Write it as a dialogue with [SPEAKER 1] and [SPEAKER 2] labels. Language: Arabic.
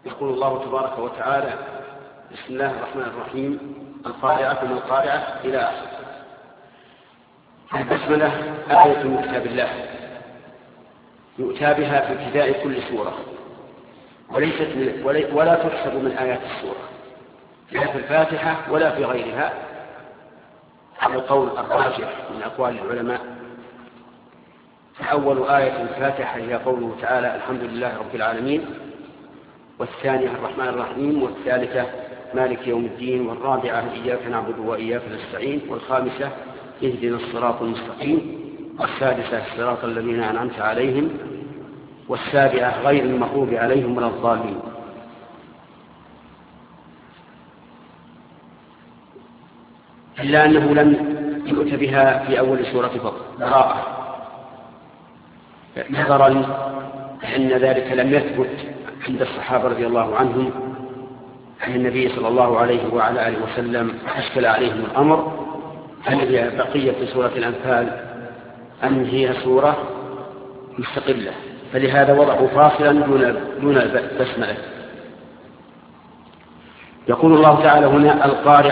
[SPEAKER 1] يقول الله تبارك وتعالى: بسم الله الرحمن الرحيم، القارعة ما القارعة إلى آخره. البسملة آية من كتاب الله يؤتى بها في ابتداء كل سورة، ولا تحسب من آيات السورة، لا في الفاتحة ولا في غيرها، على القول الراجح من أقوال العلماء. فأول آية الفاتحة هي قوله تعالى: الحمد لله رب العالمين، والثانية الرحمن الرحيم، والثالثة مالك يوم الدين، والرابعة إياك نعبد وإياك نستعين، والخامسة اهدنا الصراط المستقيم، والسادسة الصراط الذين أنعمت عليهم، والسابعة غير المغضوب عليهم ولا الضالين. إلا أنه لم يؤت بها في أول سورة براءة، نظرا أن ذلك لم يثبت عند الصحابة رضي الله عنهم أن النبي صلى الله عليه وعلى آله وسلم أشكل عليهم الأمر هل هي بقية سورة الأنفال أم هي سورة مستقلة، فلهذا وضعوا فاصلا دون البسملة. يقول الله تعالى هنا: القارعة